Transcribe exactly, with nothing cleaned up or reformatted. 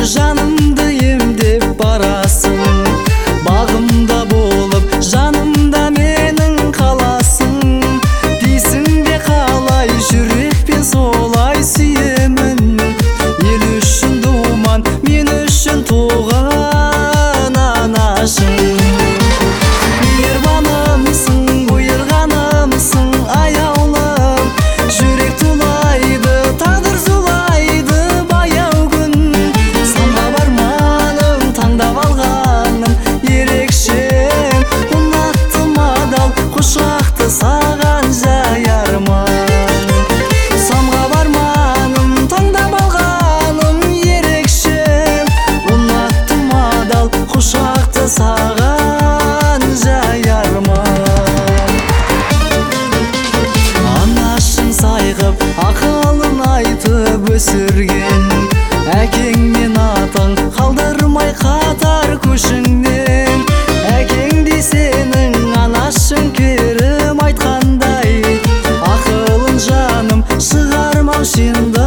жанымды емдеп барасың. Бағымда болып жанымда менің қаласың. Дейсің бе қалай жүрекпен солай сүйемін. Ел үшін думан, мен үшін туған анашым. Мейірбанымсың, бұйырғанымсың аяулым. Жүрек тулайды, тағдыр зулайды баяу күн. Санға барманым, таңдап алғаным ерекшем. Ұнаттым адал құшақты саған жаярман. Санға барманым, таңдап алғаным ерекшем. Ұнаттым адал құшақты саған жаярман. Анашың сайғып ақылын айтып өсірген. Әкең мен атаң қалдырмай қатар көшіңнен. Әкеңдей сенің анашың керім айтқандай. Ақылын жаным шығармау сенді